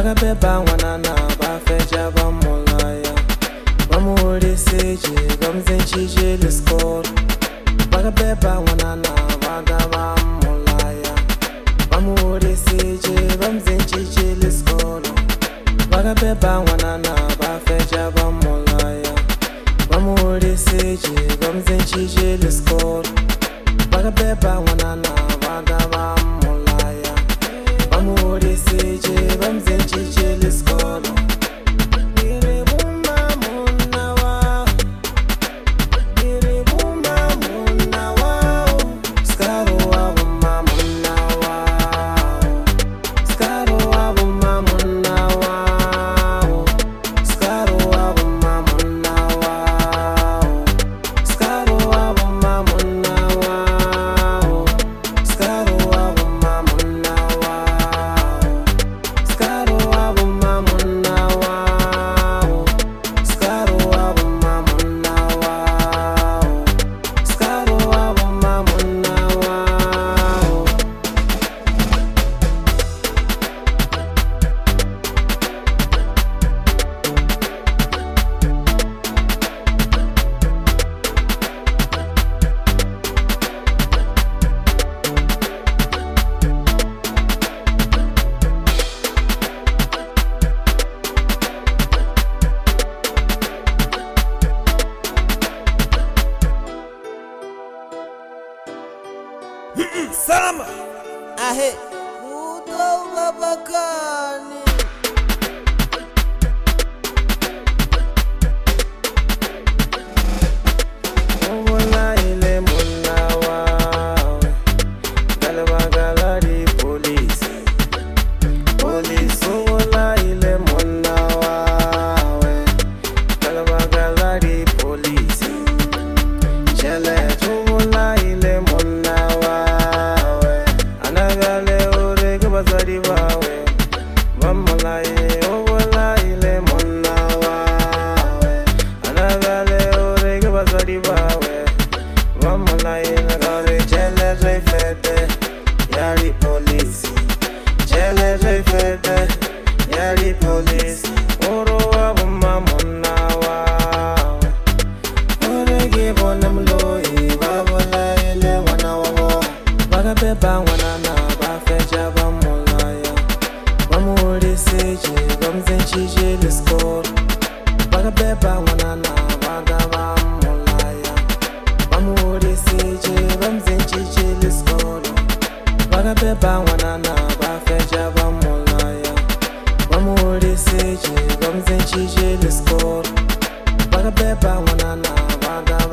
Bagabeba wanana bafeja bamulaya Bamuri seje bamzenchije liskor Bagabeba wanana bagabamulaya Bamuri seje bamzenchije liskor Bagabeba wanana bafeja bamulaya Bamuri seje bamzenchije liskor Bagabeba wanana bagabamulaya Bamuri seje bamzenchije liskor Salama ahe kudo babakani Owola ile munawa Galaba galari police Owola ile munawa Galaba galari police Chele owola ile munawa Anagale ore kubazari bawe Bamalaye owola ile munawa Anagale ore kubazari bawe Bamalaye nagare chele refete Yari police Chele refete Yari police Oro abuma munawa Ore gibo namloi Babola ile wanawa Bagabeba wanana bafeja bamulaya Bamuri seje bamzenchije liskor Bagabeba wanana bagabamulaya Bamuri seje bamzenchije liskor Bagabeba wanana bafeja bamulaya Bamuri seje bamzenchije liskor Bagabeba wanana bagabamulaya